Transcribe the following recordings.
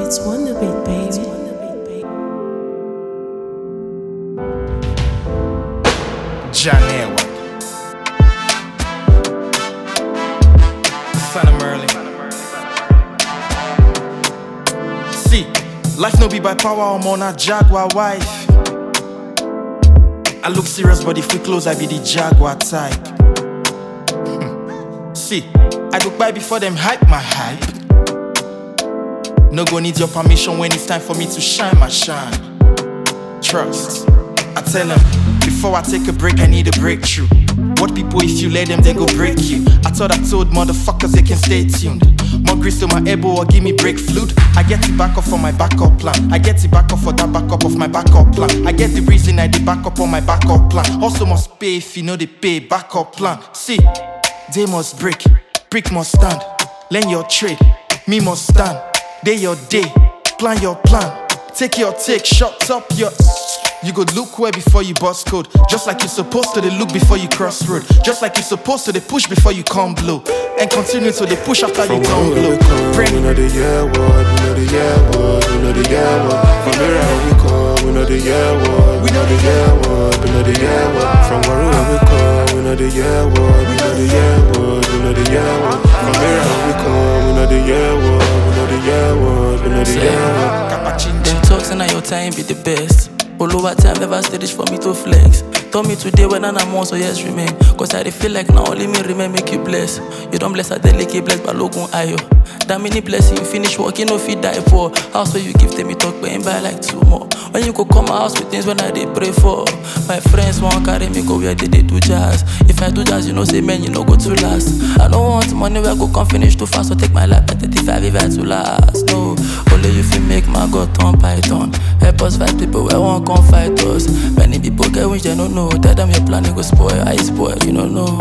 It's Wonder Beat, baby. Janewa, son of Merlin. See, life no be by power, I'm on a Jaguar wife. I look serious, but if we close, I be the Jaguar type. See, I go by before them hype my hype. No go need your permission when it's time for me to shine my shine. Trust, I tell them, before I take a break, I need a breakthrough. What people, if you let them, they go break you. I thought I told motherfuckers they can stay tuned. More grease to my elbow or give me break fluid. I get the backup for my backup plan. I get the backup for that backup of my backup plan. I get the reason I did backup on my backup plan. Also must pay if you know they pay backup plan. See, they must break, brick must stand. Learn your trade, me must stand. Day your day, plan your plan. Take your take, shut up your. You go look where before you bust code. Just like you're supposed to, they look before you cross road. Just like you're supposed to, they push before you come blow. And continue to they push after you come blow. We know the year what, we know the year what, we know the year what. From where we come, we know the year what, we know the year what, we know the year what. From where we come, we know the year what, we know the year what, we know the year what. From where we come, we know the year what, we know the year what, we know the year what. Them talks and your time be the best. All over time never stage for me to flex. Tell me today when I'm on, so yes remain. Cause I feel like now only me remain make you bless. You don't bless a delicate bless but logo ayo. That many blessing you finish working no feed die poor. House where you give them me talk but ain't buy like 2 more. When you go come my house with things when I did pray for. My friends won't carry me go where they do jazz. If I do jazz you know say man you know go to last. I don't want money where I go come finish too fast. So take my life at 35 if I to last. No, only you feel make my God turn python. Help us fight people where won't come fight us. Many people get which they don't know. Tell them your plan go spoil, I spoil, you don't know.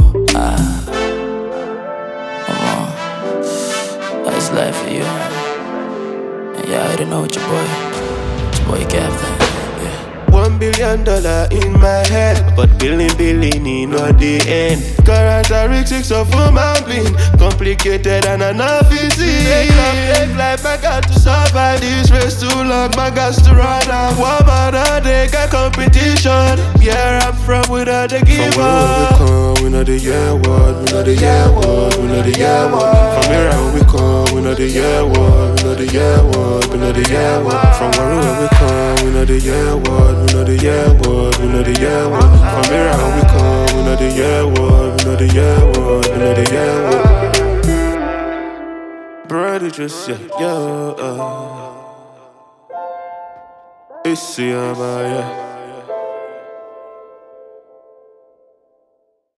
Come on, that's life for you. And yeah, I already know what your boy Captain. $1 billion in my head, but billion in not the end. Characteristics of human being, complicated and enough easy. Take life, I got to survive this race too long. My guts to run out. One man they got competition. Yeah, I'm from without the give up. From where we come, we know the year what, we know the year what, we know the year what. From where we come, we know the year what, we know the year what, we know the year what. From where we come, we know the year what. We know the year what, we know the year what. From here we come, we know the year what, we know the year what, we know the year what. Brother just yeah. It's yeah.